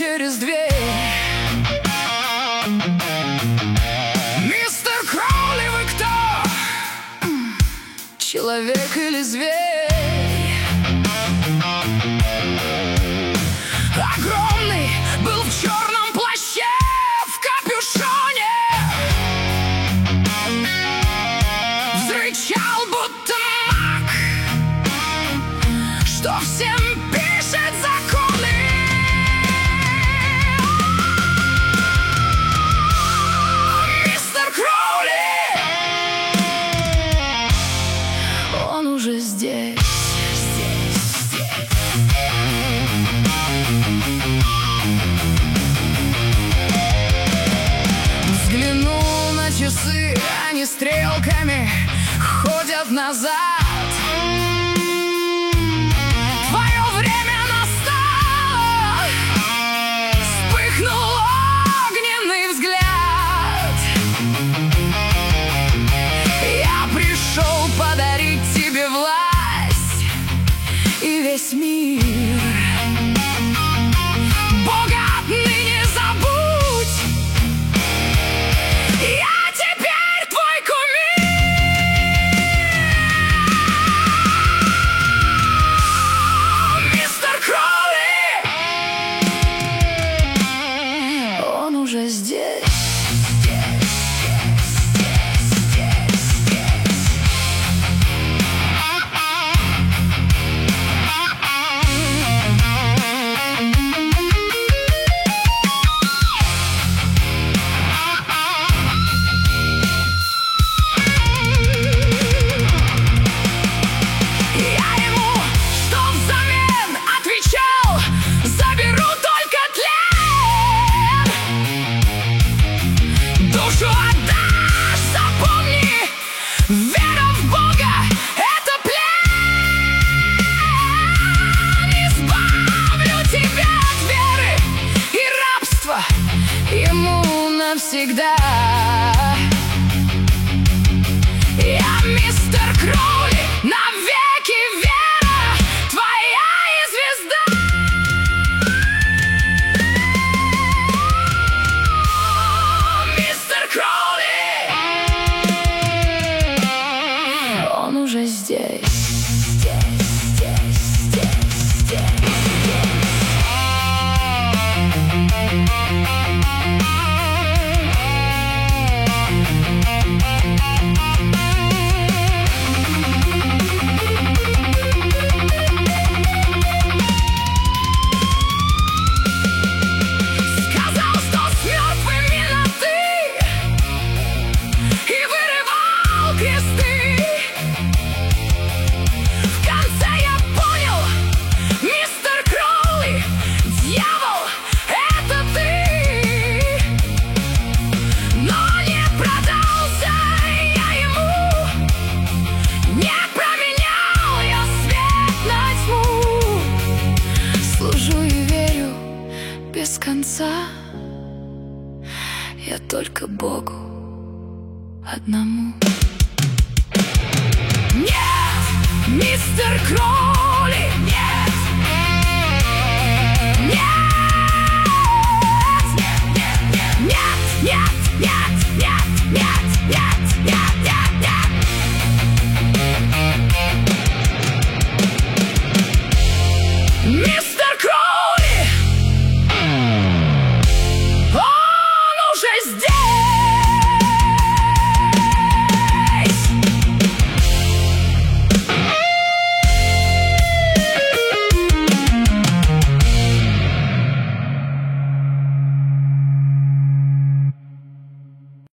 через дверь. Мистер Кроули, вы кто? Человек или зверь? Огромный был в черном плаще, в капюшоне, взрычал будто маг, что всем пишет законы. Мистер Кроули, он уже здесь. Взглянул на часы, они стрелками ходят назад. Твое время настало, вспыхнул огненный взгляд. Я пришел подарить тебе власть и весь мир. Бога отныне забудь, я теперь твой кумир. Мистер Кроули, он уже здесь. Душу отдашь, запомни, вера в Бога — это плен. Избавлю тебя от веры и рабства ему навсегда. Я мистер Кроули, навеки вера твоя и звезда. Он уже здесь. Сказал, что с мертвыми на «ты» и вырывал кресты. В конце я понял, мистер Кроули, дьявол — это ты. Но не продался я ему, не променял я свет на тьму. Служу и верю без конца я только Богу одному. Нет, мистер Кроули, нет.